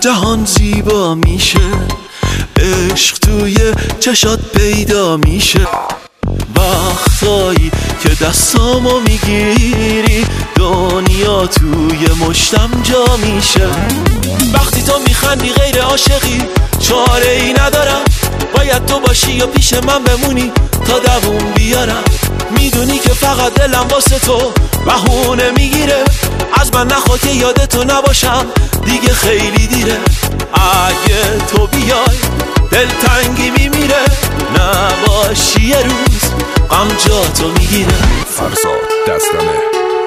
جهان زیبا میشه، عشق توی چشات پیدا میشه. وقتایی که دستامو میگیری دنیا توی مشتم جا میشه. وقتی تو میخندی غیر عاشقی چاره ای ندارم، باید تو باشی یا پیش من بمونی تا دووم بیارم. میدونی که فقط دلم واسه تو بهونه میگیره، از من نخوا که یادتو نباشم دیگه خیلی دیره. اگه تو بیای دلتنگی میمیره، نباشی یه روز غم جاتو میگیره. فرزاد دستمه.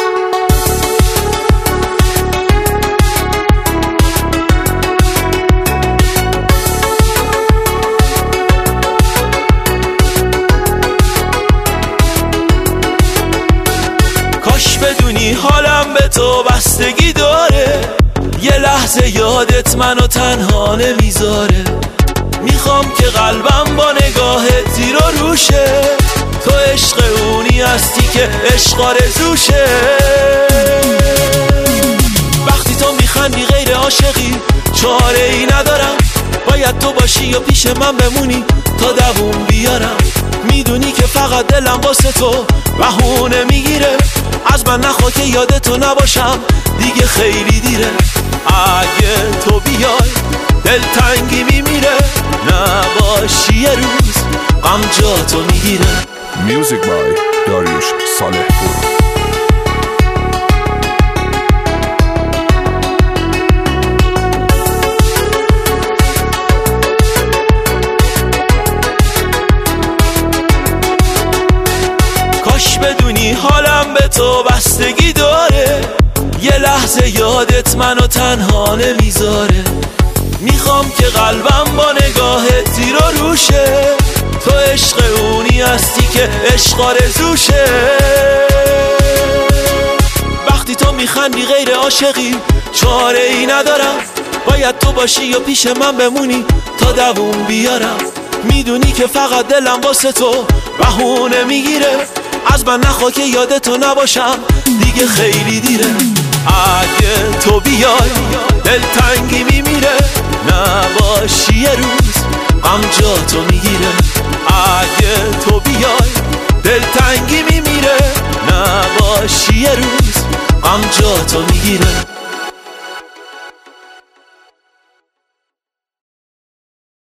کاش بدونی حالم به تو بستگی داره، یه لحظه یادت منو تنها نمیذاره. میخوام که قلبم با نگاهت زیر و روشه، تو عشق اونی هستی که عشق آرزوشه. وقتی تو میخندی غیر عاشقی چاره ای ندارم، باید تو باشی یا پیش من بمونی تا دووم بیارم. میدونی که فقط دلم واسه تو بهونه میگیره، از من نخوا که یادتو نباشم دیگه خیلی دیره. اگه تو بیای دلتنگی میمیره، نباشی یه روز غم جاتو میگیره. میوزیک بای داریوش صالح پور. کاش بدونی حالم به تو بستگی داره، یه لحظه یادت منو تنها نمیذاره. میخوام که قلبم با نگاهت زیر و روشه، تو عشق اونی هستی که عشق آرزوشه. وقتی تو میخندی غیر عاشقی چاره ای ندارم، باید تو باشی یا پیش من بمونی تا دووم بیارم. میدونی که فقط دلم واسه تو بهونه میگیره، از من نخوا که یادتو نباشم دیگه خیلی دیره. اگه تو بیای دلتنگی میمیره، نباشی یه روز غم جاتو میگیره. اگه تو بیای دلتنگی میمیره، نباشی یه روز غم جاتو میگیره.